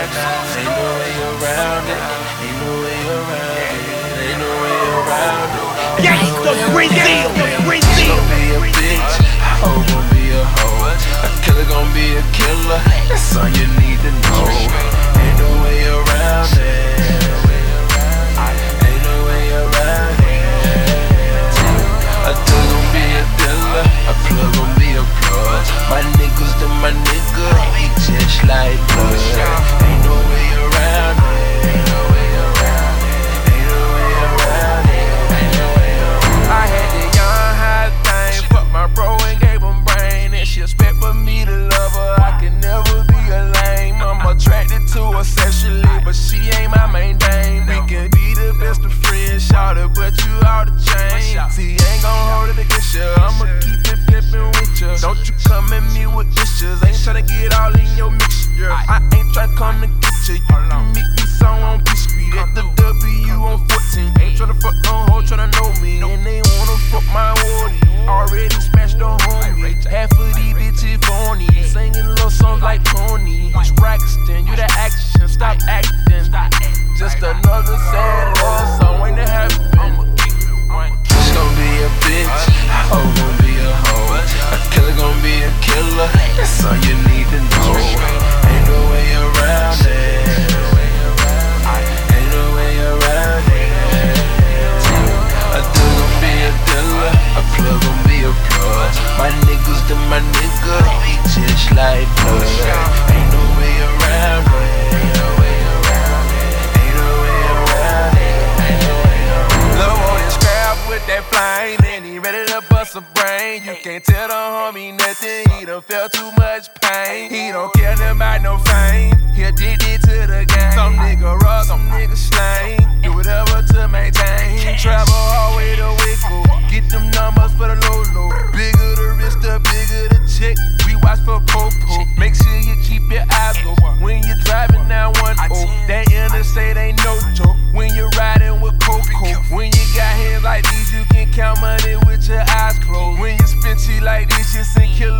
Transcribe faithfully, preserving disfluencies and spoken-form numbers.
Ain't no way around it. Ain't no way around it. Ain't no way around it. Gangsta Brazil, Brazil. Gon' be a bitch, a hoe gon' be a hoe. A killer gon' be a killer. That's all you need to know. Ain't no way around it. Ain't no way around it. A thug gon' be a dealer. A plug gon' be a plug. My niggas to my nigga, he just like blood. Ain't no way around it. Ain't no way around it. Ain't no way around it. Ain't no way around it. I had the young high thing, fuck my bro and gave him brain. And she expect for me to love her, I can never be a lame. I'm attracted to her sexually, but she ain't my main dame. We can be the best of friends, shout it, but you out the chain. See, ain't gon' hold it against you, I'ma keep it pimpin' with you. Don't you come at me with issues, ain't tryna get all in your mixture. I ain't tryna come to get you, you can meet me some on B Street at the W on fourteen. Ain't tryna fuck no hoe, tryna know me, and they wanna fuck my wardy. Already smashed the homie, half of these bitches phony. Singing little songs like Tony. It's Braxton, you the action, stop acting. Just another sad love song waiting to happen. She gon' be a bitch, a hoe gon' be a hoe. A killer gon' be a killer, that's all you need to know. Ain't no way around it. Ain't no way around it. A thug gon' be a dealer, a plug gon' be a plug. My niggas to my nigga, he just like blood. Ain't no way around it. Ain't no way around it. Ain't no way around it. Ain't no way around it. Lil' wanna scrap with that flame, and he ready to bust a brain. You can't tell the homie nothing, he done felt too much pain. He don't care nothing about no fame, he addicted to the game. Some nigga rock, some nigga slang, do whatever to maintain. Travel all the way to Waco, get them numbers for the low low. Bigger the wrist, the bigger the check. We watch for popo. Make sure you keep your eyes open when you're driving down one oh. That interstate ain't no joke. When you're riding with Coco, when you got hands like these, you can count money with your eyes closed. When you spin cheap like this, you send killer